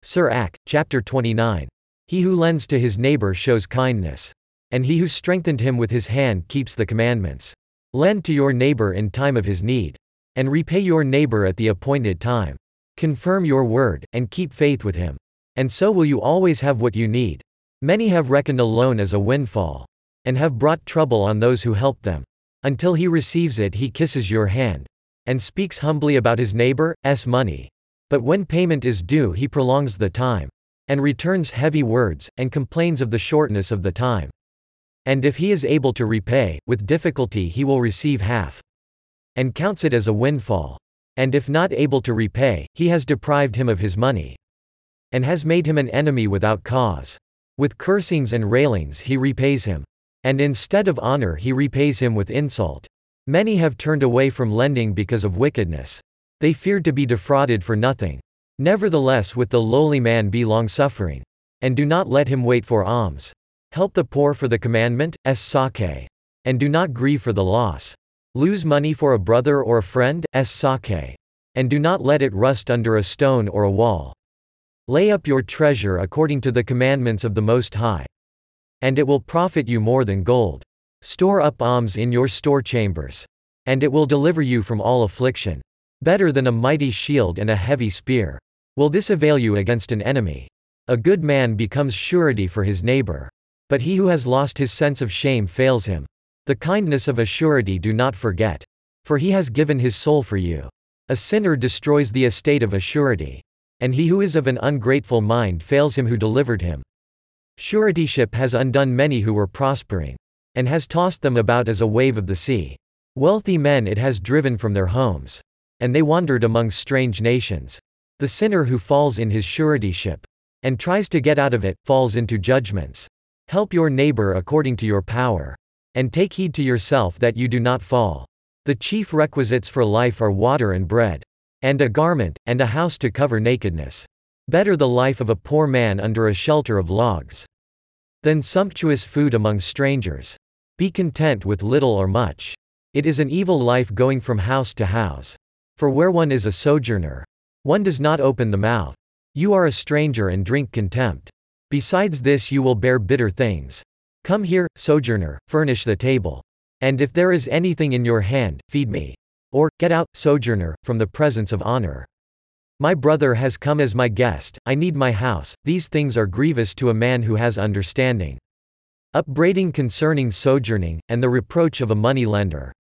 Sirach, chapter 29. He who lends to his neighbor shows kindness. And he who strengthened him with his hand keeps the commandments. Lend to your neighbor in time of his need. And repay your neighbor at the appointed time. Confirm your word, and keep faith with him. And so will you always have what you need. Many have reckoned a loan as a windfall. And have brought trouble on those who helped them. Until he receives it he kisses your hand. And speaks humbly about his neighbor's money. But when payment is due he prolongs the time. And returns heavy words, and complains of the shortness of the time. And if he is able to repay, with difficulty he will receive half. And counts it as a windfall. And if not able to repay, he has deprived him of his money. And has made him an enemy without cause. With cursings and railings he repays him. And instead of honor he repays him with insult. Many have turned away from lending because of wickedness. They feared to be defrauded for nothing. Nevertheless with the lowly man be longsuffering. And do not let him wait for alms. Help the poor for the commandment's sake. And do not grieve for the loss. Lose money for a brother or a friend's sake. And do not let it rust under a stone or a wall. Lay up your treasure according to the commandments of the Most High. And it will profit you more than gold. Store up alms in your store chambers. And it will deliver you from all affliction. Better than a mighty shield and a heavy spear. Will this avail you against an enemy? A good man becomes surety for his neighbor. But he who has lost his sense of shame fails him. The kindness of a surety do not forget. For he has given his soul for you. A sinner destroys the estate of a surety. And he who is of an ungrateful mind fails him who delivered him. Suretyship has undone many who were prospering. And has tossed them about as a wave of the sea. Wealthy men it has driven from their homes. And they wandered among strange nations. The sinner who falls in his suretyship. And tries to get out of it, falls into judgments. Help your neighbor according to your power. And take heed to yourself that you do not fall. The chief requisites for life are water and bread. And a garment, and a house to cover nakedness. Better the life of a poor man under a shelter of logs. Than sumptuous food among strangers. Be content with little or much. It is an evil life going from house to house. For where one is a sojourner, one does not open the mouth. You are a stranger and drink contempt. Besides this you will bear bitter things. Come here, sojourner, furnish the table. And if there is anything in your hand, feed me. Or, get out, sojourner, from the presence of honor. My brother has come as my guest, I need my house, these things are grievous to a man who has understanding. Upbraiding concerning sojourning, and the reproach of a money lender.